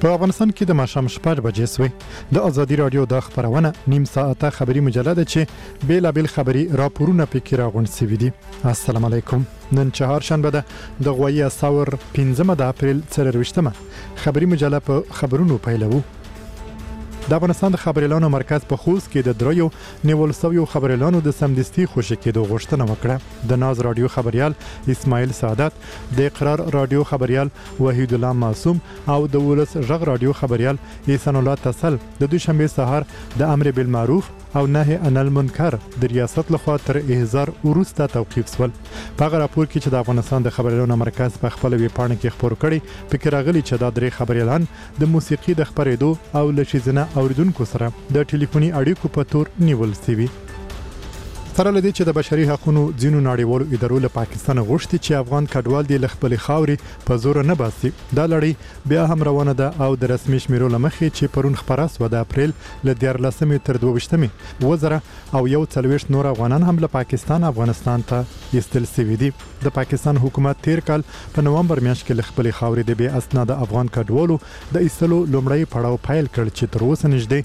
په افغانستان کې د ماښام 6 بجې سوې د ازادي رادیو د خبرونه نیم ساعته خبري مجله ده چې بیلابل خبري راپورونه پکې راغونډ شوي دي. السلام علیکم. نن چهارشنبه ده د غوي اساور 15 د اپریل 23مه خبري مجله په خبرونو پیلوو. د افغانستان د خبريالانو مرکز په خوست کې د دریو نیول شویو خبريالانو د سمدستي خوشی کېدو غوښتنه وکړه. د ناز رادیو خبريال اسماعیل سعادت، د اقرار رادیو خبريال وحید الله معصوم او د ولس غږ رادیو خبريال احسان الله تسل د دوشنبه سهار د امر بالمعروف او نهي عن المنکر د ریاست لخوا تر احضار وروسته توقیف شول. په راپور کې چې د افغانستان د خبريالانو مرکز په خپل ویب پاڼه کې خبر کړي فکر راغلی چې دا درې خبريالان د موسیقي د خبرېدو او لشيزنه اوریدونکو سره د ټلیفوني اړیکو په تور نیول شوی. سره لدی چې د بشري حقوقو ځینو نړیوالو ادارو له پاکستان غوښتي چې افغان کډوال د خپل خاوري په زور نه باسي. دا لړۍ بیا هم روانه ده او د رسمي شمیرو لمخې چې پرون خبره سو د اپریل ل 14 تر 22 وزره او یو 40 نور افغانان هم له پاکستان افغانستان ته ایستل شوي دي. د پاکستان حکومت تیر کال په نومبر میاشت کې خپل خاوري د بیا اسناد افغان کډوالو د ایستلو لومړی پړاو پیل کړ چې تر اوسه نږدې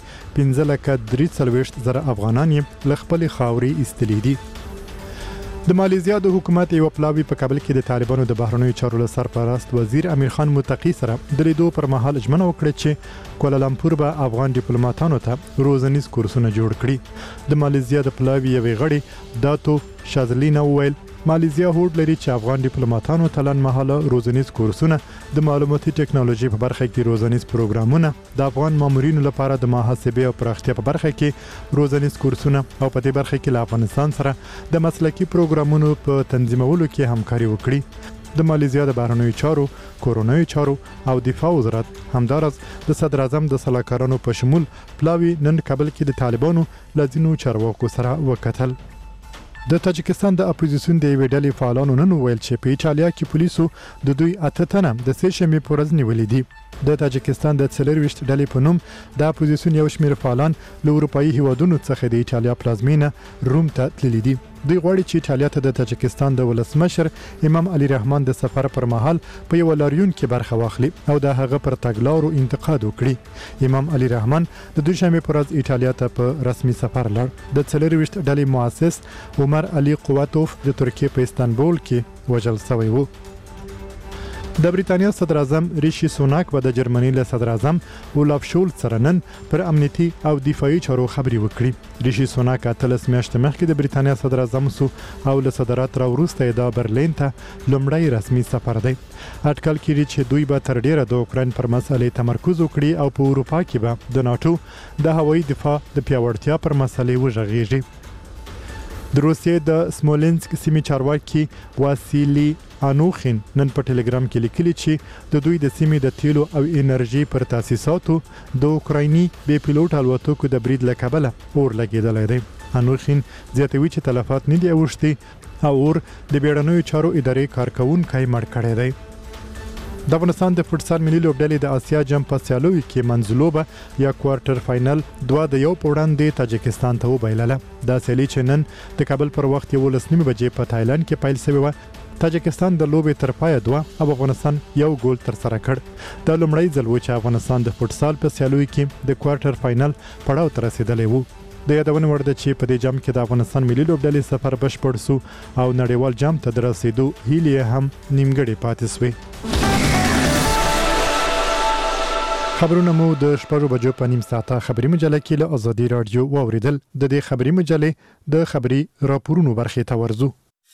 15,340,000 افغانان یې خپل خاوري لیدي. د مالیزیا د حکومت یو پلاوی په کابل کې د طالبانو د بهرنیو چارو سرپرست وزیر امیر خان متقی سره د لیدو پر مهال ژمنه وکړه چې کوالالامپور به افغان ډیپلوماټانو ته روزنیز کورسونه جوړ کړي. د مالیزیا د پلاوی یوې غړي داتو شازلینا ویل مالیزیا هوډ لري چې افغان ډیپلوماټانو ته لنډمهاله روزنیز کورسونه د معلوماتي ټکنالوژي په برخه کې روزنیز پروګرامونه د افغان مامورینو لپاره د محاسبې او پراختیا په برخه کې روزنیز کورسونه او په دې برخه کې له افغانستان سره د مسلکي پروګرامونو په تنظیمولو کې همکاري وکړي. د مالیزیا د بهرنیو چارو، کورونایي چارو او دفاع وزارت همدارس د صدر اعظم د سلاکارانو په شمول پلاوی نن کابل کې د طالبانو لازینو چارواکو سره وکتل. د تاجکستان د اپوزیسیون د ویډلې فعالانو نن ویل چې په ایټالیا کې پولیسو د دوی 8 تنه د سه شنبه پر ورځ نیولې دي. د تاجکستان د 40 ډلې په نوم د اپوزیسیون یو شمېر فعالان له اروپאי هیوادونو څخه د ایټالیا پلازمینه روم ته تللي دي. دوی غواړي چې ایټالیا ته د تاجکستان د ولسمشر امام علي رحمان د سفر پر مهال په یو لاریون کې برخه واخلي او د هغه پر تګلارو انتقاد وکړي. امام علي رحمان د دوشنبه پر ورځ ایټالیا ته په رسمي سفر لاړ. د 40 ډلې مؤسس عمر علي قواتوف د ترکیه په استانبول کې وژل شوی و. د بریتانیا صدر اعظم ریشي سوناک و د جرمني له صدر اعظم اولاف شولز سره نن پر امنیتي او دفاعي چارو خبري وکړي. ریشي سوناک اتلس میاشتې مخکې د بریتانیا صدر اعظم سو او له صدارت را وروسته د برلین ته لومړی رسمي سفر دی. اټکل کړي چې دوی به تر ډیره د اوکراین پر مسلې تمرکز وکړي او په اروپا کې به د ناتو د هوایي دفاع د پیاوړتیا پر مسلې وژغېږي. د روسیې د سمولنسک سیمې چارواکي واسیلی انوخین نن په ټلګرام کې لیکلي چې د دوی د سیمې د تیلو او انرژي پر تاسیساتو د اوکرایني بې پیلوټ الوتکو د برید له کبله اور لګېدلی دی. انوخین زیاتوي چې تلفات نه دي اوښتي او اور د بیړنیو چارو ادارې کارکونکي مړ کړی دی. د افغانستان د فوټسال ملي لوبډلې د آسیا جام په سیالیو کې منځلوبه یا کوارټر فائنل 2-1 په وړاندې تاجکستان ته وبایلله. دا سیالي چې نن د کابل پر وخت 11:30 بجې په تایلند کې پیل شوې و. تاجکستان د لوبې تر پایه 2 او افغانستان یو ګول تر سره کړ. دا لومړی ځل و چې افغانستان د فوټسال په سیالیو کې د کوارټر فائنل پړاو ته رسیدلی و. د یادونه وړ ده چې په دې جام کې د افغانستان ملي لوبډلې سفر بشپړ سو او نړیوال جام ته د رسیدو هیلې هم نیمګړې پاتې شوې. خبرونه مو د 6 بجو په نیم ساعته خبري مجله کې له ازادي رادیو واوریدل. د دې خبري مجلې د خبري راپورونو برخې ته ورزو.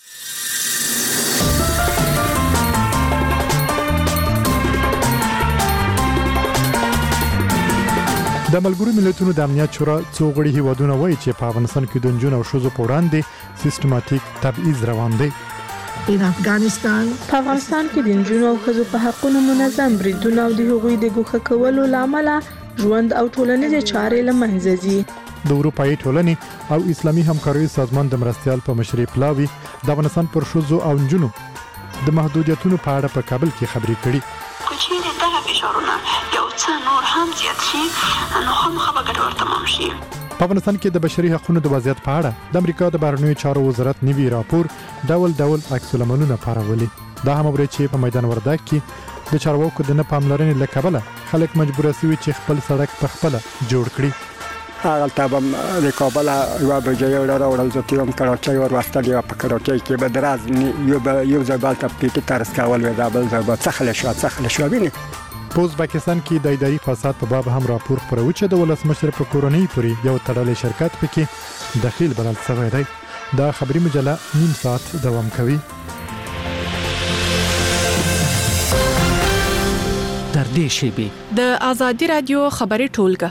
د ملګرو ملتونو د امنیت شورا څو غړي هیوادونه وایي چې په افغانستان کې د نجونو او ښځو په وړاندې سیستماتیک تبعیض روان دی. په افغانستان کې د نجونو او ښځو په حقونو منظم بریدونه او د هغوی د ګوښه کولو لامل ژوند او ټولنیزې چارې له منځه ځي. د اروپאי ټولنې او اسلامي همکاریو سازمان د مرستیال په مشرۍ پلاوی د افغانستان پر ښځو او نجونو د محدودیتونو په اړه په کابل کې خبرې کړي. کوچینه دغه فشارونه یو څه نور هم زیات شي نو خامخا به ګټور تمام شي. په افغانستان کې د بشري حقوقو د وضعیت په اړه د امریکا د بهرنیو چارو وزارت نوي راپور ډول عکس العملونه پارولي. دا هم ورته چې په میدان وردګ کې د چارواکو د نه پاملرنې له کبله خلک مجبور شوي چې خپل سړک په خپله جوړ کړي. هغه تابم د کابل یو بجې راوړل چې تیم کراچۍ ور واستل یا په کراچۍ کې به دراز یو ځبال ته پیټ ترس کول و دابل ځبال څخله شو ویني. په ازبکستان کې د اداري فساد په باب هم راپور خپروي چې د ولسمشر په کورنۍ پورې یو تړلی شرکت پکې دخیل بلل شوی دی. دا خبري مجله نیم ساعت دوام کوي. در دې شیبې د آزادي رادیو خبري ټولګه.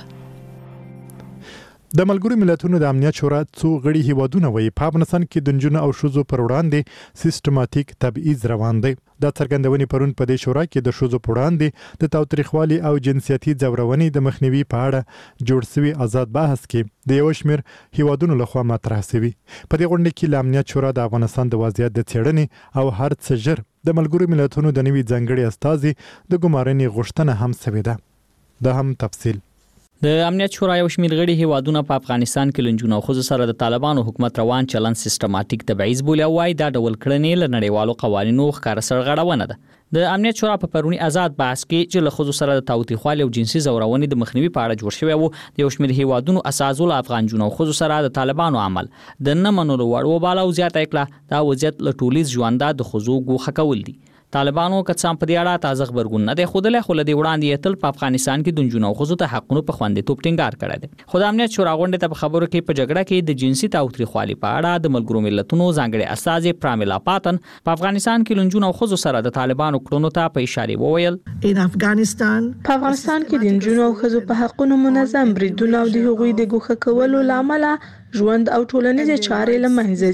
د ملګرو ملتونو د امنیت شورا څو غړي هیوادونه وایي په افغانستان کې د نجونو او ښځو پر وړاندې سیستماتیک تبعیض روان دی. دا څرګندونې پرون په دې شورا کې د ښځو پر وړاندې د تاوتریخوالي او جنسیتي ځورونې د مخنیوي په اړه جوړ شوی آزاد بحث کې د یو شمېر هیوادونو لخوا مطرح شوی. په دې غونډه کې د امنیت شورا د افغانستان د وضعیت د څېړنې او هر څه ژر د ملګرو ملتونو د نوي ځانګړي استازي د ګمارنې غوښتنه هم شوې ده. دا هم تفصیل. د امنیت شورا یو شمېر غړي هیوادونه په افغانستان کې لنجونو او ښځو سره د طالبانو حکومت روان چلن سیستماتیک تبعیض بولي او وايي دا ډول کړنې له نړیوالو قوانینو ښکاره سرغړونه ده. د امنیت شورا په پرونی آزاد بحث کې چې له ښځو سره د تاوتریخوالي او جنسي ځورونې د مخنیوي په اړه جوړ شوی وو، د یو شمېر هیوادونو اساسو له افغان جنونو او ښځو سره د طالبانو عمل د نه منلو وړ وباله او زیاته کړه دا وضعیت له ټولیز ژونده د ښځو ګوښه کول دي. طالبانو کڅام په دې اړه تازه خبرګون نه دی خوده له خلدي وړاندې تل په افغانستان کې د جنونو او ښځو ته حقونو په خوندیتوب ټینګار کړی دی. خو د امنیت شورا غونډې ته په خبرو کې په جګړه کې د جنسي تاوتریخوالي په اړه د ملګرو ملتونو ځانګړي استازي پرامیلا پاتن په افغانستان کې لنجونو او ښځو سره د طالبانو کړنو ته په اشاره وویل په افغانستان کې د جنونو او ښځو په حقونو منظم بریدونه او د هغوی د ګوښه کولو لامل ژوند او ټولنیزې چارې له منځه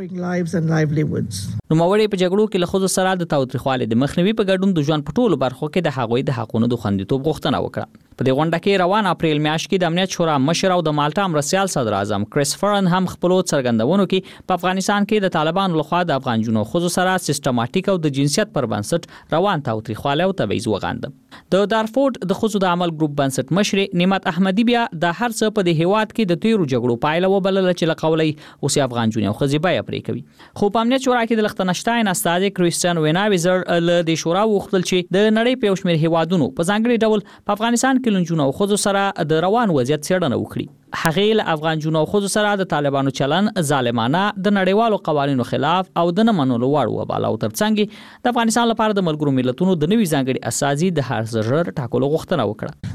ځي. نوموړي په جګړو کې له ښځو سره د تاوتریخوالي د مخنیوي په ګډون د ژوند په ټولو برخو کې د هغوی د حقونو د خوندیتوب غوښتنه وکړه. په دې غونډه کې روان اپریل میاشت کې د امنیت شورا مشر او د مالټا مرستیال صدر اعظم کریس فرن هم خپل څرګندونو کې په افغانستان کې د طالبانو لخوا د افغان جنونو ښځو سره سیستماتیک او د جنسیت پر بنسټ روان تاوتریخوالي او تبعیض وغانده. د دارفورد د ښځو د عمل ګروپ بنسټ مشر نعمت احمدی بیا د هر څه په دې هیواد کې د تیرو جګړو پایله وبلل چې لقولي اوس افغان جنونو ښځې بیا پرې کوي. خو په امنیت شورا کې د لختنشتاین استاد کریستیان ویناویزر له د شورا وغوښتل چې د نړۍ په یو شمېر هیوادونو په ځانګړي ډول په افغانستان کې لنجونو او ښځو سره د روان وضعیت څېړنه وکړي. هغه له افغان جنونو او ښځو سره د طالبانو چلن ظالمانه د نړیوالو قوانینو خلاف او د نه منلو وړ وباله او ترڅنګ د افغانستان لپاره د ملګرو ملتونو د نوي ځانګړي اساسي د هر څه ټاکلو غوښتنه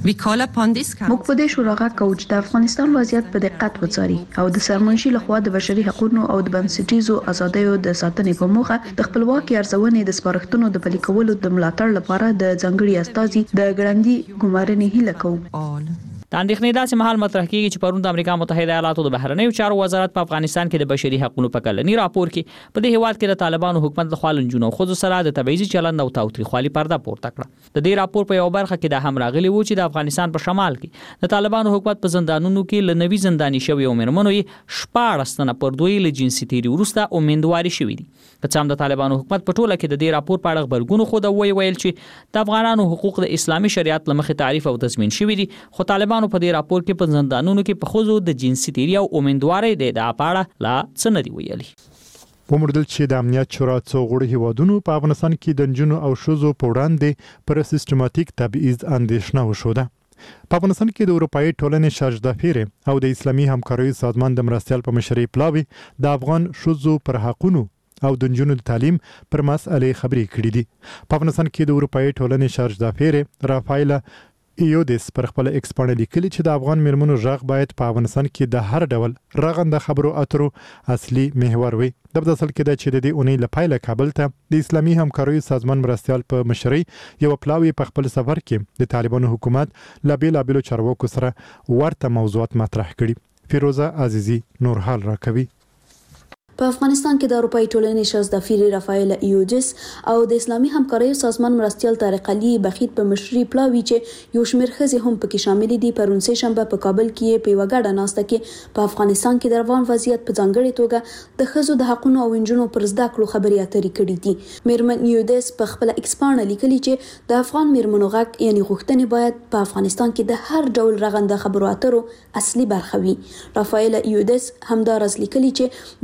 وکړه. موږ په دې شورا کوچ د افغانستان وضعیت په دقت وڅاري او د سرمنشي لخوا د بشري حقوقو او د بنسټیزو ازادیو د ساتنې په موخه د خپلواکي ارزونې د سپارښتنو د پلي کولو د ملاتړ لپاره د ځانګړي استازي د ګړندۍ ګمارنې هیله کوو. د اندېښنې داسې مهال مطرح کیږي چې پرون د امریکا متحده ایالاتو د بهرنیو چارو وزارت په افغانستان کې د بشري حقوقو په کلنی راپور کې په دې هیواد کې د طالبانو حکومت لخوا لنجونو او ښځو سره د تبعیضي چلند او تاوتریخوالي پرده پورته کړه. د دې راپور په یو برخه کې د هم راغلي وو چې د افغانستان په شمال کې د طالبانو حکومت په زندانونو کې ل نوي زنداني شوی او مرمنو یې 14 تنه پر دوی له جنسي تیری وروسته امیندواري شوی دي. که څنګه د طالبانو حکومت په ټوله کې د دې راپور په اړه خبرګون خو دا ویل چې د افغانانو حقوق د اسلامي شریعت لمخې تعریف او تضمین شوی دي، خو طالبانو په دې راپور کې په زندانونو کې په ښځو د جنسي تیری او امیندوارۍ د ادعا په اړه لا څه نه دي ویلي. ومردل چې د امنیت شورا څو غړي هیوادونو په افغانستان کې د نجونو او ښځو په وړاندې پر سیستماتیک تبعیض اندېښنه وشوده. په افغانستان کې د اروپאי ټولنې شارج دافیر او د اسلامي همکاریو سازمان د مرستیال په مشرۍ پلاوي د افغان ښځو پر حقونو او د نجونو د تعلیم پر مسئلې خبرې کړې دي. په افغانستان کې د اروپאי ټولنې شارج دافیر رافایل ایودس پر خپل ایکس باندې لیکلي چې د افغان میرمنو ژغ باید په افغانستان کې د هر ډول رغنده خبرو اترو اصلي محور وي. د اصل کې د چې د دې اونۍ لپاره کابل ته د اسلامي همکاریو سازمان مرستیال په مشرۍ یو پلاوی په خپل سفر کې د طالبانو حکومت لا بیلابیلو چارواکو سره ورته موضوعات مطرح کړي. فیروزه عزیزی نور حال راکوي. په افغانستان کې د اروپאי ټولنې شارج دافیر رافایل ایودس او د اسلامي همکاریو سازمان مرستیال طارق علي بخیت په مشرۍ پلاوی چې یو شمېر ښځې هم پکې شامل دي پرون سه شنبه په کابل کې په وګړه ناسته کې په افغانستان کې د روان وضعیت په ځانګړي توګه د ښځو د حقوقو او انجونو پر زده کړو خبرې اترې کړې دي. میرمن ایودس په خپل ایکس باندې لیکلي چې د افغان میرمنو غږ یعنی غوښتنې باید په افغانستان کې د هر ډول رغنده خبرو اترو اصلي برخه وي. رافایل ایودس همدارس لیکلي چې دوی په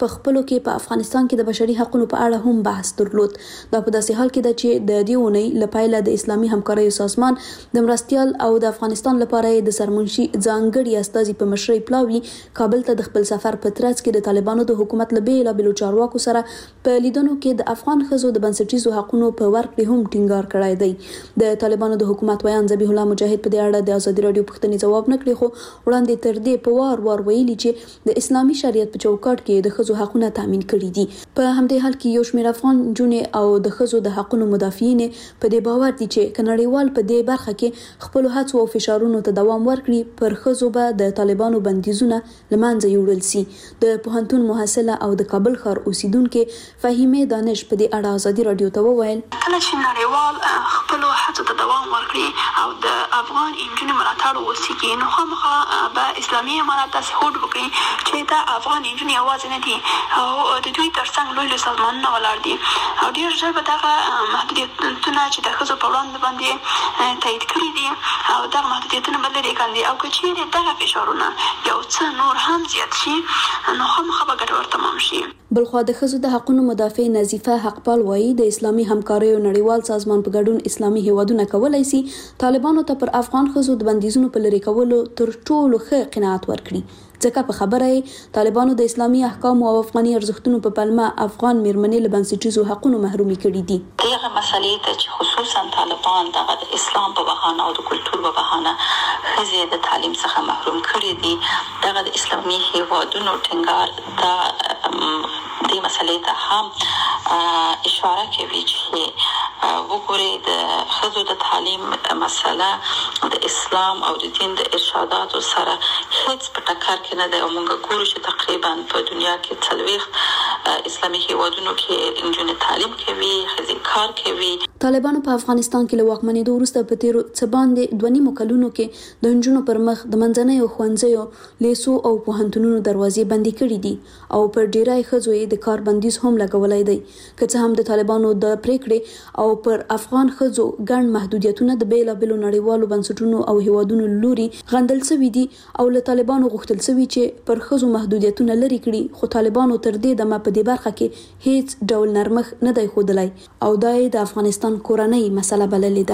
په خپلو کې په افغانستان کې د بشري حقوقو په اړه هم بحث درلود. دا په داسې حال کې ده چې د دې اونۍ لپاره د اسلامي همکارۍ سازمان د مرستيال او د افغانستان لپاره د سرمنشي ځانګړي استازي په مشرۍ پلاوي کابل ته د خپل سفر په ترڅ کې د طالبانو د حکومت له بیلابېلو چارواکو سره په لیدنو کې د افغان ښځو د بنسټیزو حقوقو په ورکړې هم ټینګار کړی دی. د طالبانو د حکومت ویان ذبیح الله مجاهد په دې اړه د ازادي رادیو پوښتنې جواب نه کړی، خو وړاندې تر دې په وار ویلي چې د اسلامي شریعت په چوکاټ کې د ښځو حقوقونه تامین کړي دي. په همدې حال کې یو شمېر افغان جونې او د ښځو د حقوقو مدافعین په دې باور دي چې کنړیوال په دې برخه کې خپل هڅو او فشارونو ته دوام ورکړي، پر ښځو به د طالبانو بندیزونه لمنځه یوړل سي. د پوهنتون محصله او د کابل ښار اوسیدونکو فهیمه دانش په دې اړه ازادي رادیو ته وویل کله چې نړیوال خپل هڅو ته دوام ورکړي او د افغان انجونو ملاتړ وکړي، نو خامخا به اسلامي امارات داسې هوډ وکړي چې دا افغان انجونې یوازې نه دي او د دوی ترڅنګ لوی سازمانونه ولاړ دي او ډېر ژر به دغه محدودیتونه چې د ښځو په وړاندې باندې تایید کړي دي او دغه محدودیتونه به لرې کاندي، او که چیرې دغه فشارونه یو څه نور هم زیات شي نو خامخا به ګټور تمام شي. بلخوا د ښځو د حقوقو مدافع نظیفه حقپال وایي د اسلامي همکارۍ نړیوال سازمان په ګډون اسلامي هیوادونه کولای شي طالبانو ته پر افغان ښځو د بندیزونو په لرې کولو تر ټولو ښه قناعت ورکړي، ځکه په خبره طالبانو د اسلامي احکامو او افغاني ارزښتونو په پلمه افغان میرمنې له بنسټیزو حقوقو محرومي کړي دي. دغه مسلې ته چې خصوصا طالبان دغه د اسلام په بهانه او د کلتور په بهانه ښځې د تعلیم څخه محروم کړي دي، دغه د اسلامي هیوادونو ټینګار دې مسلې ته هم اشاره کوي چې وګورئ د ښځو د تعلیم مسله د اسلام او د دین د ارشاداتو سره هیڅ په ټکر کې نه ده او موږ ګورو چې تقریبا په دنیا کې 40 اسلامي هیوادونو کې انجونې تعلیم کوي، ښځې کار کوي. طالبانو په افغانستان کې له واکمنېدو وروسته په تیرو څه باندې 2.5 کلونو کې د انجونو پر مخ د منځنیو ښوونځیو، لیسو او پوهنتونونو دروازې بندي کړي دي او پر ډیری ښځو یې د کار بندیز هم لګولای دی. که څه هم د طالبانو د پریکړې او پر افغان ښځو ګڼ محدودیتونه د بیلابېلو نړیوالو بنسټونو او هیوادونو لوري غندل شوي دي او له طالبانو غوښتل شوي چې پر ښځو محدودیتونه لري کړي، خو طالبانو تر دې دمه په دې برخه کې هیڅ ډول نرمښت نه دی ښودلی او دا یې د افغانستان کورنۍ مسله بللې ده.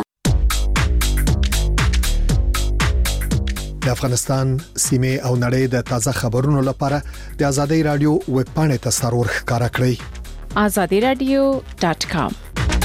د افغانستان سیمه او نړۍ د تازه خبرونو لپاره د ازادي رادیو ویب پاڼې ته سرور ښکارا کړئ azadiradio.com.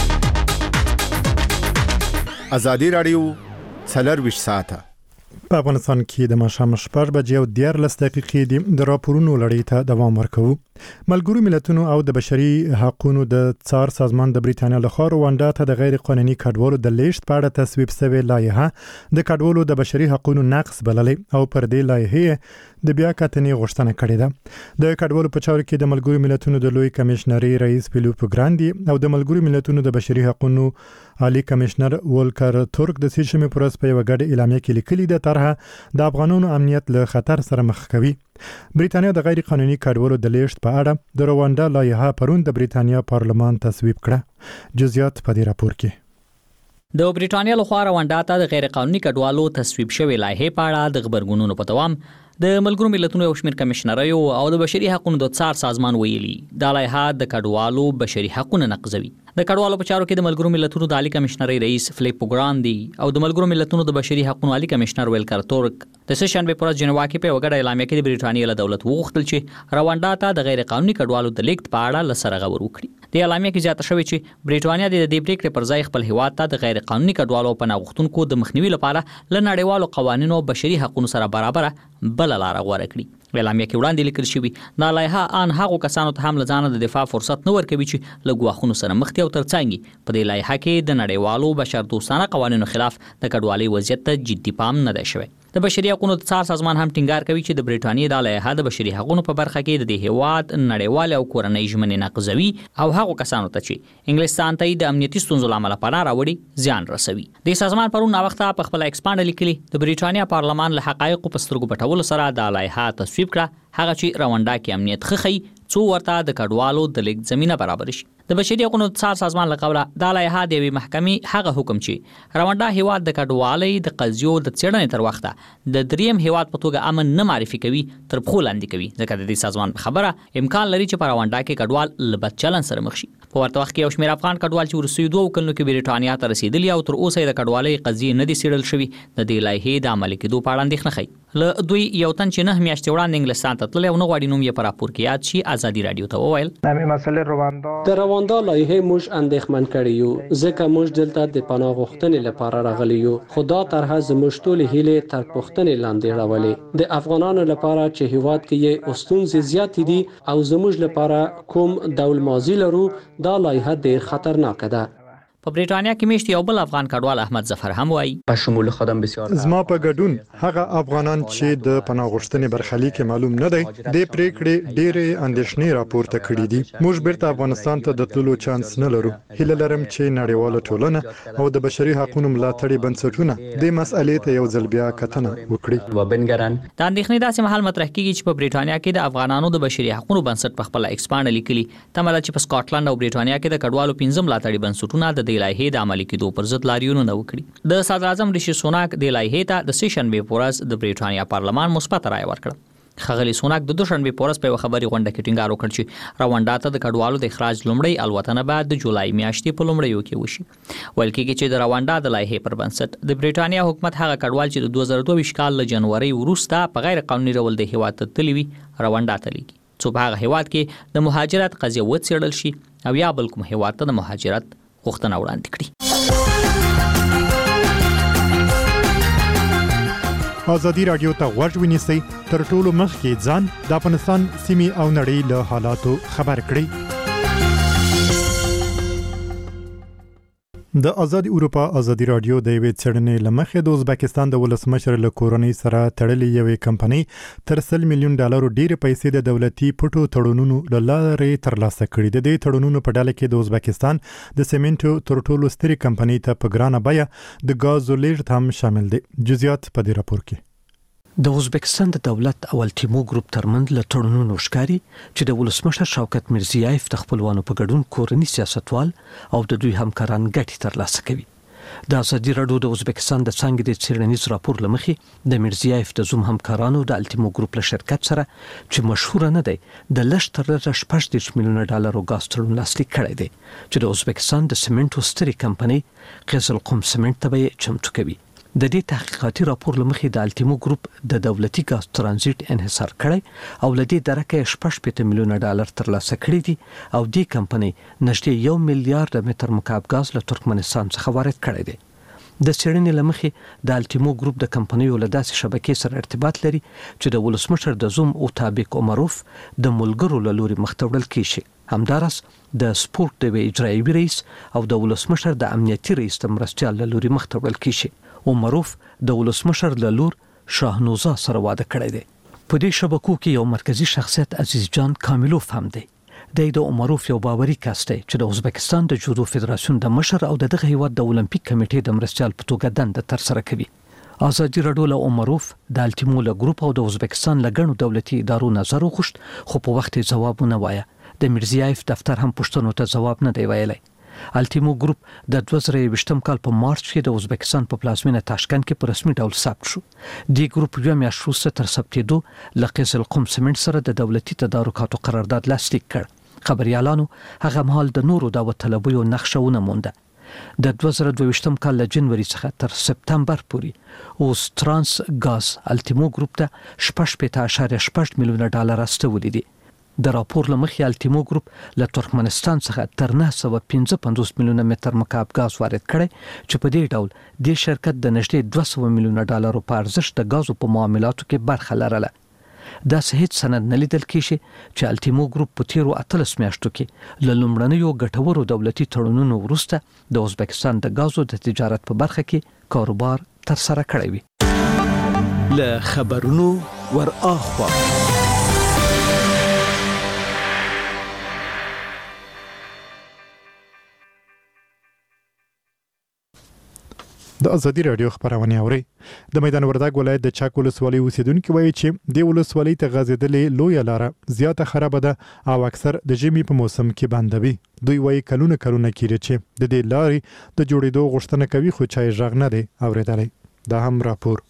ازادي رادیو 24 ساعته په افغانستان کې د ماښام 4:14 د راپورونو لړۍ ته دوام ورکوو. ملګرو ملتونو او د بشري حقوقو د څار سازمان د بریټانیا له خوا رواندا ته د غیر قانوني کډوالو د لیست په اړه تصویب شوی لایحه د کډوالو د بشري حقوقو نقض بللې او پر دې لایحه د بیا کتنې غوښتنه کړې ده. د کډوالو په چارو کې د ملګرو ملتونو د لوی کمشنري رئیس فیلیپو ګراندي او د ملګرو ملتونو د بشري حقوقو عالی کمشنر ولکر تورک د سیشمې پروس په یو غړ اعلامیه کې لیکلي ده طرحه د افغانانو امنیت له خطر سره مخ کوي. بریټانیا د غیر قانوني کډوالو د لیست په اړه د رواندا لایحه پرون د بریټانیا پارلمان تصویب کړه. جزئیات په دې راپور کې. د بریټانیا لخوا رواندا ته د غیر قانوني کډوالو تصویب شوی لایحه په اړه د خبرګونونو په دوام د ملګرو ملتونو یو شمېر کمشنرایو او د بشري حقوقو د څار سازمان ویلي دا لایحه د کډوالو بشري حقوقو نقضوي. د کډوالو په چارو کې د ملګرو ملتونو د عالی کمشنري رئیس فیلیپو ګراندي او د ملګرو ملتونو د بشري حقوقو عالی کمشنر ویلکر تورک د سشنبه پر ورځ جنیوا کې په وګړه اعلامیه کې د بریټانیا له دولت وغوښتل چې رواندا ته د غیر قانوني کډوالو د لیکت په اړه لسره غور وکړي. د اعلامیه کې زیاته شوی چې بریټانیا د دې پریکړې پر ځای خپل هیواد ته د غیر قانوني کډوالو په ناغښتونکو د مخنیوي لپاره له نړیوالو قوانینو بشري حقوقو سره برابر بل لار غوړه کړي. اعلامیه کې وړاندې لیکل شوی دا لایحه ان هغو کسانو ته هم لزانه د دفاع فرصت نه ورکوي چې له ګواښونو سره مخ دي او ترڅنګ په دې لایحه کې د نړیوالو بشردوستانه قوانینو خلاف د کډوالۍ وضعیت ته جدي پام نه دی شوی. د بشري حقوقو د څار سازمان هم ټینګار کوي چې د بریټانیا د لایحه د بشري حقوقو په برخه کې د هیواد نړیوال او کورنۍ ژمنې نقضوي او هغو کسانو ته چې انګلستان ته د امنیتي ستونزو لامل پناه راوړي زیان رسوي. د سازمان پرون وخت په خپل ایکسپانډ لیکلي د بریټانیا پارلمان له حقایقو په سترګو پټولو سره د لایحه تصویب کړه، هغه چې رواندا کې امنیت خخي څو ورته د کډوالو د لیږد زمينه برابر شي. د بشري حقوقو څار سازمان لقبله د لایحه د وی محکمې هغه حکم چې رواندا هیواد د کډوالۍ د قضیو د څېړنې تر وخته د دریم هیواد په توګه امن نه معرفي کوي تر پخو لاندې کوي، ځکه د دې سازمان خبره امکان لري چې په رواندا کې کډوال لبد چلن سره مخ شي. په ورته وخت کې یو شمېر افغان کډوال چې ورسوي 2 کلونو کې بریټانیا ته رسیدلی او تر اوسه د کډوالۍ قضیې نه دي څېړل شوي، د دې لایحې د عملي کېدو په اړه اندېښنه ښيي. له دوی یو تن چې 9 میاشتې وړاندې انګلستان ته تللی او نه غواړي نوم یې په راپور کې یاد شي، ازادي رادیو ته وویل د رواندا لایحې موږ اندېښمن کړي یو، ځکه موږ دلته د پناه غوښتنې لپاره راغلي یو، خو دا طرحه زموږ ټولې هیلې تر پوښتنې لاندې راولي. د افغانانو لپاره چې هیواد کې یې ستونزې زیاتې دي او زموږ لپاره کوم ډول ماضي لرو، دا لایحه ډېر خطرناکه ده. په بریټانیا کې میشت یو بل افغان کډوال احمد ظفر هم وایي په شمول خدام بسیار زما په ګډون هغه افغانان چې د پناه غوښتنې برخلیک معلوم نه دی د پریکړې ډېرې اندېښنې راپورته کړې دي. موږ بیرته افغانستان ته د تللو چانس نه لرو. هیله لرم چې نړیواله ټولنه او د بشري حقوقو ملاتړي بنسټونه د مسئلې ته یو ځل بیا کتنه وکړي. وبنګران د اندېښنې داسې مهال مطرح کیږي چې په بریټانیا کې د افغانانو د بشري حقوقو بنسټ په خپل ایکسپانډ لیکلي تمله چې په سکاټلند او بریټانیا کې د کډوالو 15 ملاتړي بنسټونه د دې لایحې د عملي کېدو پر ضد لاریونونه نه وکړي. د صدر اعظم ریشي سوناک د لایحې ته د سشنبه پورز د بریټانیا پارلمان مثبت رائے ورکړه. خغلی سوناک د دوشنبه پورز په خبري غونډه کې ټینګار وکړ چې رواندا ته د کډوالو د اخراج لومړی الوتنه بعد د جولای میاشتې په لومړیو کې وشي. ویل کېږي چې د رواندا د لایحې پر بنسټ د بریټانیا حکومت هغه کډوال چې د 2022 کال له جنوري وروسته په غیر قانوني ډول د هیواد ته تللی وي رواندا ته لیږي، څو په هغه هیواد کې د مهاجرت قضیه وڅېړل شي او یا بل کوم هیواد ته د مهاجرت غوښتنه وړاندې کړي. ازادي رادیو ته غوږ ونیسئ، تر ټولو مخکې ځان د افغانستان سیمې او نړۍ له حالاتو خبر کړئ. د آزاد اروپا آزادي رادیو د یوې څېړنې لمخې د ازبکستان د ولسمشر له کورنۍ سره تړلې یوې کمپنۍ تر $100 میلیون ډېرې پیسې د دولتي پټو تړونونو له لارې ترلاسه کړي. د دې تړونونو په ډله کې د ازبکستان د سیمنټو تر ټولو سترې کمپنۍ ته په ګرانه بیه د ګازو لیږد هم شامل دي. جزئیات په دې راپور کې. د ازبکستان د دولت او التیمو ګروپ ترمنځ له تړونونو ښکاري چې د ولسمشر شوکت میرزیایف د خپلوانو په ګډون کورني سیاستوال او د دوی همکاران ګټې ترلاسه کوي. د ازادي رادیو د ازبکستان د څنګه د څېړنیز راپور لمخې د میرزیایف د زوم همکارانو د التیمو ګروپ له شرکت سره چې مشهور نه دی د لږ تر لږه $14 میلیون غاز تړون لاسلیک کړی دی چې د ازبکستان د سیمنټو سترې کمپنۍ قزلقم سیمنټ ته به چمتو کوي. د دې تحقیقاتي راپور لمخې د التیمو ګروپ د دولتي ګاز ترانزیت انحصار کړی او لدې درکه $8 میلیون ترلاسه کړی دي او دې کمپنۍ نږدې 1 میلیارډ متر مکعب ګاز له ترکمنستان څخه وارد کړی دی. د څېړنې لمخې د التیمو ګروپ د کمپنیو له داسې شبکې سره ارتباط لري چې د ولسمشر د زوم او تابق عمروف د ملګرو له لوري مخته وړل کیږي. همدارس د سپورت د اجرایي رئیس او د ولسمشر د امنیتي رئیس د مرستیال له لوري مخته وړل کیږي. عمروف د ولسمشر له لور شاهنوزا سره واده کړی دی. په دې شبکو کې یو مرکزی شخصیت عزیز جان کاملوف هم دی. د عمروف یو باوري کس دی چې د ازبکستان د جودو فدراسیون د مشر او دغه هیواد د اولمپیک کمیټې د مرستیال په توګه دنده تر سره کوي. آزادي رادیو له عمروف د التیمو له ګروپ او د ازبکستان له ګڼو دولتي ادارو نظر وغوښت، خو په وخت ځواب نه وایه. د میرزیایف دفتر هم پوښتنو ته ځواب نه دی ویلی. التیمو ګروپ د 2020 کال په مارچ کې د ازبکستان په پلازمینه تاشکند کې په رسمي ډول ثبت شو. دی ګروپ یو میاشت وروسته تر ثبتېدو له قزلقم سیمنټ سره د دولتي تدارکاتو قرارداد لاسلیک کړ. خبريالانو هغه مهال د نورو داوطلبیو نقشهونه مونده. د 2022 کال له جنوري څخه تر سپتمبر پورې اوس ترانس ګاز التیمو ګروپ ته $8.8 میلیون استولي دي. د راپور لمخې التیمو ګروپ له ترکمنستان څخه تر 955 میلیون متر مکعب ګاز وارد کړي چې په دې ډول د شرکت د نږدې $200 میلیون په ارزښت د ګازو په معاملاتو کې برخه لرله. دا هیڅ سند نه لیدل کیږي چې التیمو ګروپ په تیرو 18 میاشتو کې له لومړنیو ګټورو دولتي تړونونو وروسته د ازبکستان د ګازو د تجارت په برخه کې کاروبار تر سره کړی وي. له خبرونو ور اخوا د د ازادي رادیو خبرونه اوري. د میدان وردګ ولایت د چاک ولسوالۍ اوسیدونکو وایي چې د ولسوالۍ ته غځېدلې لویه لاره زیاته خراب ده او اکثر د ژمي په موسم کې بندوي. دوی وایي کلونه کېږي چې د دې لارې د جوړېدو غوښتنه کوي خو چا یې غږ نه دی اورېدلی. دا هم راپور.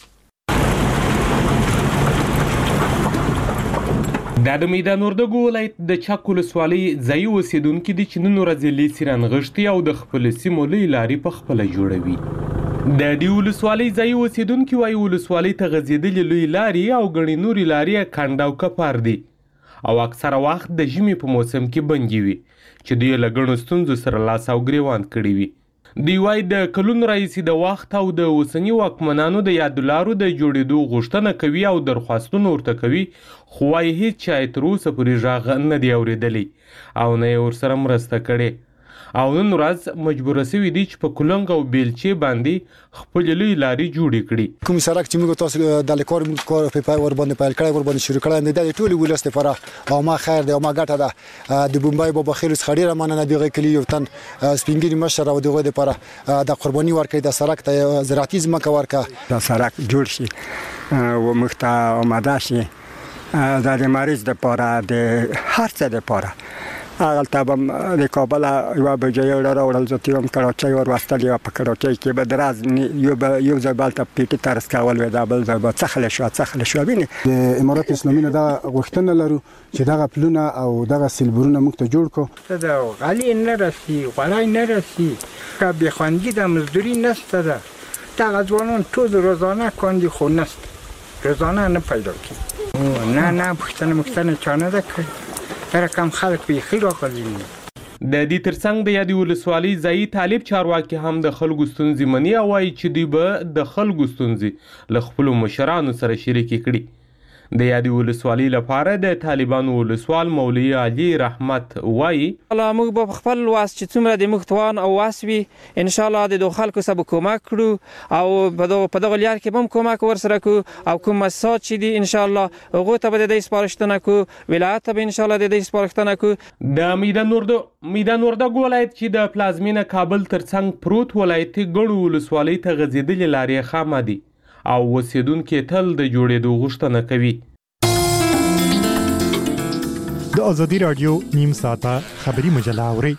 د میدان وردګ ولایت د چاک ولسوالۍ ځایي اوسیدونکي دي چې نن ورځې لیسې رانغښتي او د خپل سیمو لوی لارې په خپله جوړوي. د دې ولسوالۍ ځایي اوسیدونکي وایي ولسوالۍ ته غځېدلې لوی لارې او ګڼې نورې لارې کنډ او کپار دي او اکثره وخت د ژمي په موسم کې بندې وي چې دوی له ګڼو ستونزو سره لاس او ګریوان کړي وي. دوی وایي د کلونو راهیسې د وخت او د اوسني واکمنانو د یادو لارو د جوړېدو غوښتنه کوي او درخواستونه ورته کوي خو وایي هیڅ چا یې تر اوسه پورې غږ نه دی اورېدلی او نه یې ورسره مرسته کړې او نن ورځ مجبوره سوي دي چې په کلنګ او بیلچې باندې خپلې لویې لارې جوړې کړي. کوم سړک چې موږ تاسو د کار په ور باندې پیل کړی ور باندې شروع کړی د ټولو ولس لپاره او ما خیر دی او ما ګټه ده د بمبای بابا خیر خړی را مننه دغه کلی یو تن سپینګری مشر او دغه لپاره د قرباني ورکړي د سړک ته زراعتي ځمکه ورکړه د سړک جوړ شي او مخته آماده شي د مریض لپاره د هر څه لپاره هغلته به د کابل یوه بجې راوړل زه تېرم کراچۍ ور وستل یا په کراچۍ کې به درز یو ځای بل ته پیټي ته رسکول وی دا بل ځای به څخلی شوه بینې د امارات اسلامي نه دغه غوښتنه لرو چې دغه پلونه او دغه سیلبرونه موږ ته جوړ کړو. د غالي نه رسي غوړی نه رسي که بېخوندي د مزدوري نشته ده دغه ځوانان ټول روزانه کاندي خو نشته روزانه نه پیدا کړي نه پوښتنه چا نه ده کړې رقم خلک بیخي راغلي. د دې ترڅنګ د یادې ولسوالۍ ځایي طالب چارواکي هم د خلکو ستونزې مني او وایي چې دوی به د خلکو ستونزې له خپلو مشرانو سره شریکې کړي. د یادې ولسوالۍ لپاره د طالبانو ولسوال مولوي علي رحمت وایي موږ به خپل واس چې څومره د موږ توان او واس وي ان شاء الله د خلکو سره کومک کړو او په دغه لار کې هم کومک ورسره کوو او کوم مساج چې دي ان شاء الله هغه ته به د سپارښتنه کوو ولایت ته به ان شاء الله د سپارښتنه کوو. د میدان وردګ ولایت چې د پلازمینه کابل ترڅنګ پروت ولایتي ګڼو ولسوالۍ ته غځېدلې لارې خامه دي او اوسیدونکي تل د جوړېدو غوښتنه کوي. د ازادي رادیو نیم ساعته خبري مجله اوري.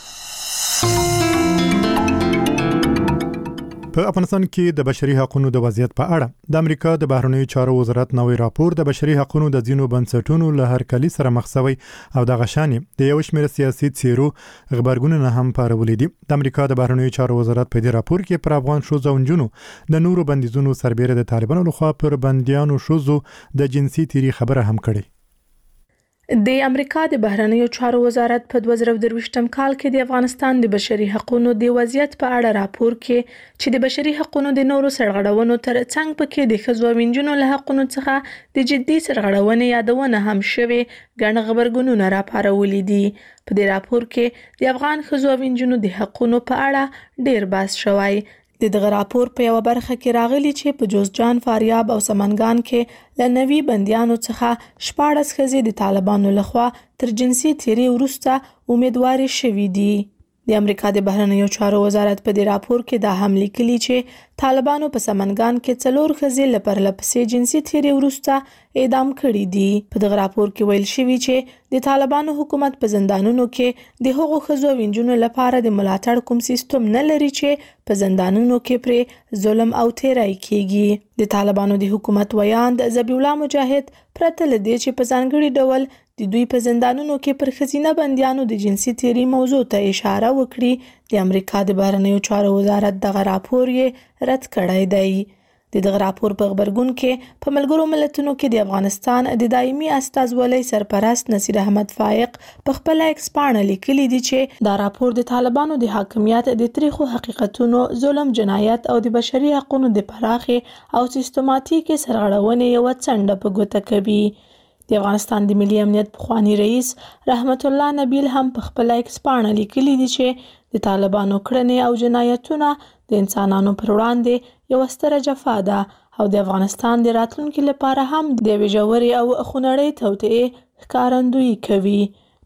په افغانستان کې د بشري حقوقو د وضعیت په اړه د امریکا د بهرنیو چارو وزارت نوې راپور د بشري حقوقو د ځینو بنسټونو له هرکلي سره مخ شوی او د غشانې د یو شمېر سیاسي څیرو خبرګونونه هم پارولې دي. د امریکا د بهرنیو چارو وزارت په دې راپور کې پر افغان ښځو او نجونو د نورو بندیزونو سربېره د طالبانو لخوا پر بندیانو ښځو د جنسي تیری خبره هم کړې. د امریکا د بهرنیو چارو وزارت په 2023م کال کې د افغانستان د بشري حقوقو د وضعیت په اړه راپور کې چې د بشري حقوقو د نورو سرغړونو تر څنګ پکې د ښځو او نجونو له حقوقو څخه د جدي سرغړونې یادونه هم شوې ګڼ خبرګونونه راپارولې دي. په دې راپور کې د افغان ښځو او نجونو د حقوقو په اړه ډیر بحث شوی. د دغه راپور په یو برخه کې راغلي چې په جوزجان، فاریاب او سمنګان کې له نوي بندیانو څخه 14 ښځې د طالبانو لخوا تر جنسي تیری وروسته امیدواري شوې دي. د امریکا د بهرنیو چارو وزارت په دې راپور کې دا هم لیکلي چې طالبانو په سمنګان کې 4 ښځې له پرلپسې جنسي تیری وروسته اعدام کړي دي. په دغه راپور کې ویل شوی چې د طالبانو حکومت په زندانونو کې د هغو ښځو او نجونو لپاره د ملاتړ کوم سیستم نه لري چې په زندانونو کې پر ظلم او تیری کیږي. د طالبانو د حکومت ویاند ذبیح الله مجاهد پرته له دې چې په ځانګړي ډول د دوی په زندانونو کې پر ښځینه بندیانو د جنسي تیری موضوع ته اشاره وکړي، د امریکا د بهرنیو چارو وزارت دغه راپور یې رد کړی دی. د دغه راپور په خبرګون کې په ملګرو ملتونو کې د افغانستان د دایمي استازولۍ سرپرست نصیر احمد فائق په خپل ایکس پاڼه لیکلي دي چې دا راپور د طالبانو د حاکمیت د تاریخو حقیقتونو، ظلم، جنایت او د بشري حقوقو د پراخې او سیستماتیکي سرغړونې یو څنډه په ګوته کوي. د افغانستان د ملي امنیت پخوانی رئیس رحمت الله نبیل هم په خپل ایکس پاڼه لیکلي دي چې د طالبانو کړنې او جنایتونه د انسانانو پر وړاندې یو ستره جفا ده او د افغانستان د راتلونکي لپاره هم د ژورې او خونړۍ توطئې ښکارندویي کوي.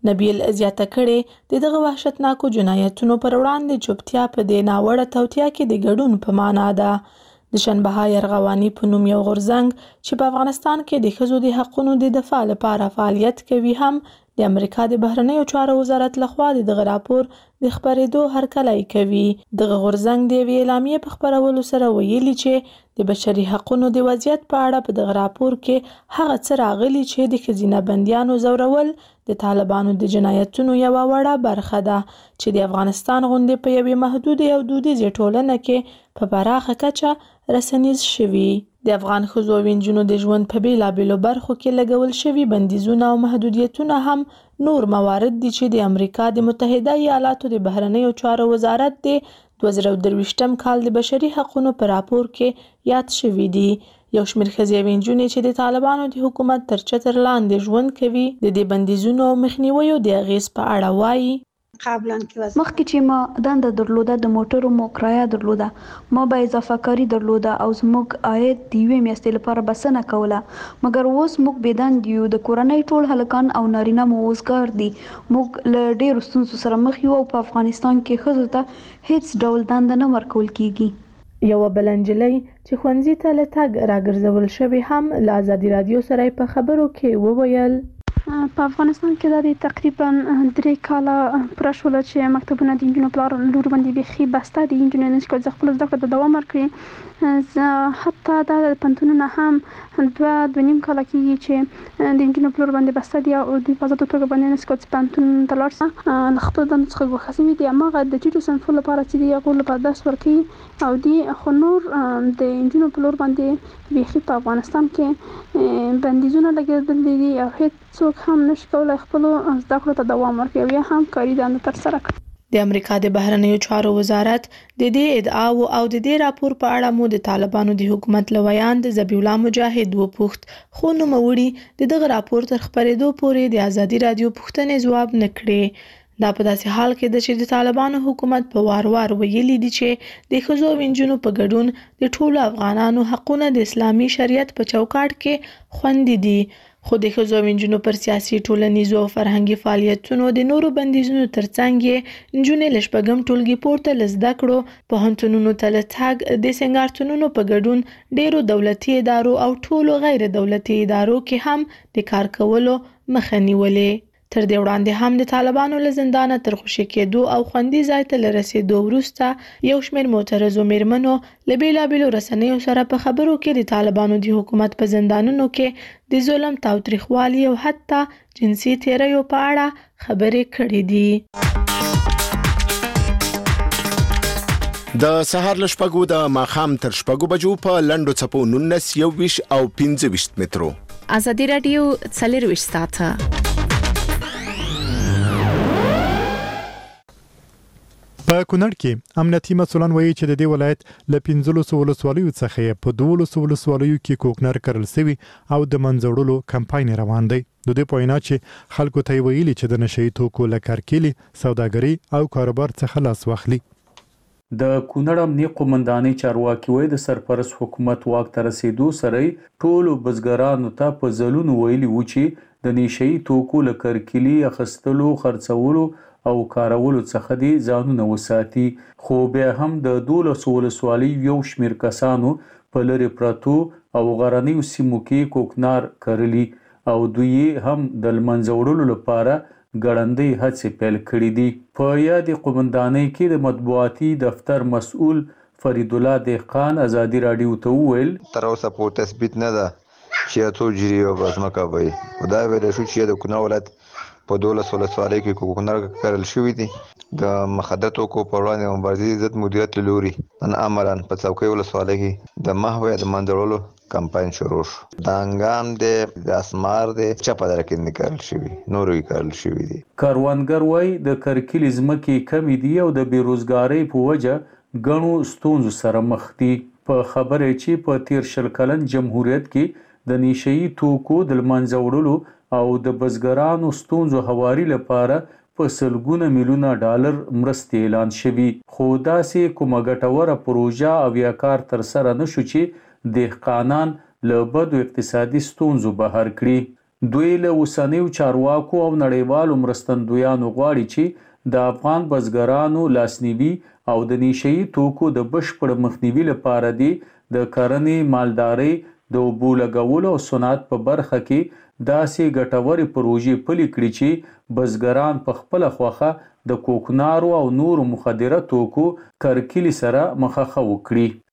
نبیل زیاته کړې دغه وحشتناکو جنایتونو پر وړاندې چوپتیا په دې ناوړه توطیه کې د ګډون په معنا ده. د شنبهای ارغواني په نوم یو غورځنګ چې په افغانستان کې د ښځو د حقونو د دفاع لپاره فعالیت کوي هم د امریکا د بهرنیو چارو وزارت لخوا دغه راپور د خبرېدو هرکلی کوي. دغه غورځنګ د یوې اعلامیې په خپرولو سره ویلي چې د بشري حقونو د وضعیت په اړه په دغه راپور کې هغه څه راغلي چې د ښځینه بندیانو ځورول د طالبانو د جنایتونو یوه وړه برخه ده چې د افغانستان غوندې په یوې محدودې او دودیزې ټولنه کې په پراخه کچه رسنیز شوي. د افغان ښځو او نجونو د ژوند په بېلابېلو برخو کې لګول شوي بندیزونه او محدودیتونه هم نور موارد دي چې د امریکا د متحده ایالاتو د بهرنیو چارو وزارت د 2023 کال د بشري حقونو په راپور کې یاد شوي دي. یو شمېر ښځې او نجونې چې د طالبانو د حکومت تر چتر لاندې ژوند کوي د دې بندیزونو او مخنیویو د اغېز په اړه وایي. مخکې چې ما دنده درلوده د موټرو مو کرایه درلوده، ما به اضافه کاری درلوده او زموږ عاید د یوې میاشتې لپاره بسنه کوله، مګر اوس موږ بېدند یو. د کورنۍ ټول هلکان او نارینه مو وزګار دي. موږ له ډېرو ستونزو سره مخ یو او په افغانستان کې ښځو ته هیڅ ډول دنده نه ورکول کیږي. یوه بله نجلۍ چې ښوونځي ته له تګ راګرځول شوې هم له ازادي راډیو سره په خبرو کې وویل په افغانستان کې دا د تقریبا 3 کاله پوره شوله چې مکتبونه د نجونو پلار لور باندې بیخي بسته دي. نجونې نشي کولی خپل زده کړو ته دوام ورکړي. حتی دا د پوهنتونونه هم 2.5 کاله کېږي چې د نجونو پلار باندې بسته دي او دوی په ازاده توګه باندې نشي کولی پوهنتون ته لاړ شي. له خپلو دندو څخه ګوښه شوي دي. هماغه د ټیټو صنفو لپاره چې دي هغو لپاره درس ورکوي او دي، خو نور د نجونو په لور باندې بیخي په افغانستان کې بندیزونه لګېدلي دي او هېڅ څوک هم نشي کولی خپلو زده کړو ته دوام ورکړي او یا هم کاري دنده ترسره کړي. د امریکا د بهرنیو چارو وزارت د دې ادعاو او د دې راپور په اړه مو د طالبانو د حکومت له ویاند ذبیح الله مجاهد وپوښت، خو نوموړي د دغه راپور تر خپرېدو پورې د ازادي راډیو پوښتنې ځواب نه کړې. دا په داسې حال کې ده چې د طالبانو حکومت په وار ویلي دي چې د ښځو او نجونو په ګډون د ټولو افغانانو حقونه د اسلامي شریعت په چوکاټ کې خوندي دي. خو د ښځو او نجونو پر سیاسي، ټولنیزو او فرهنګي فعالیتونو د نورو بندیزونو ترڅنګ یې نجونې له 8م ټولګي پورته له زده کړو، پوهنتونونو ته له تګ، د سینګارتونونو په ګډون ډېرو دولتي ادارو او ټولو غیر دولتي ادارو کې هم د کار کولو مخه نیولې. تر دې وړاندې هم د طالبانو له زندانه تر خوشي کېدو او خوندي ځای ته له رسېدو وروسته یو شمېر معترضو مېرمنو له بېلابېلو رسنیو سره په خبرو کې د طالبانو د حکومت په زندانونو کې د ظلم، تاوتریخوالي او حتی جنسي تېریو په اړه خبرې کړې دي. د سهار له شپږو د ماښام تر شپږو بجو په لنډو څپو 19 21 او 25 مترو. ازادي راډیو 24 ساعته. په کونړ کې امنیتي مسولان وایي چې د دې ولایت له 15 ولسوالیو څخه په 12 ولسوالیو کې کوکنار کرل شوی او د منځوړلو کمپاین روان دی. د دې پوینا چې خلکو ته ویلي چې د نشئی توکو لکارکېلي سوداګري او کاروبار څخه لاس واخلي. د کونړ امنیه قومندانۍ چارواکي وایي د سرپرست حکومت واک ته رسیدو سره ټولو بزګرانو ته په ځلونو ویلي و چې د نشئی توکو لکارکېلي اخیستلو، خرڅولو او کارولو څخه دي ځانونه وساتي. خو بیا هم د 12 ولسوالیو یو شمېر کسانو په لرې پرتو او غرنیو سیمو کې کوکنار کرلي او دوی هم د لمنځه وړلو لپاره ګړندۍ هڅې پیل کړې دي. په یادې قومندانۍ کې د مطبوعاتي دفتر مسؤل فرید الله دهقان ازادي راډیو ته وویل تر اوسه پورې تثبیت نه ده چې څو جری او بسمکه وي. خدای ویل شو چې د کونړ ولایت په 12 ولسوالیو کې کوکنار کرل شوی دي. د مخدر توکو پر وړاندې مبارزې ضد مدیریت لوري نن عملاً په څوکۍ ولسوالۍ کې د محو د منځوړلو کمپاین شروع شو. د انګام د اسمار د چپه درکې نکړل شوی، نورې کړل شوی دي. کاروانګر وای د کرکیلې ځمکې کمی دي او د بیروزګارۍ په وجه غنو ستونزو سره مخ دي. په خبره چې په 13 کلن جمهوریت کې د نشئی توکو د منځه وړلو او د بزګرانو ستونزو هواري لپاره په سلګونه میلیونه ډالر مرستې اعلان شوي. خو داسې کومه ګټوره پروژه او یا کار ترسره نشو چې دهقانان له بدو اقتصادي ستونزو بهر کړي. دوی له اوسنیو چارواکو او نړیوالو مرستندویانو غواړي چې د افغان بزګرانو لاسنیوي او د نشئی توکو د بشپړ مخنیوي لپاره د کرنې، مالدارۍ، د اوبو لګولو او صنعت په برخه کې داسې ګټورې پروژې پلي کړي چې بزګران په خپله خوښه د کوکنارو او نورو مخدره توکو کرکیلي سره مخه وکړي.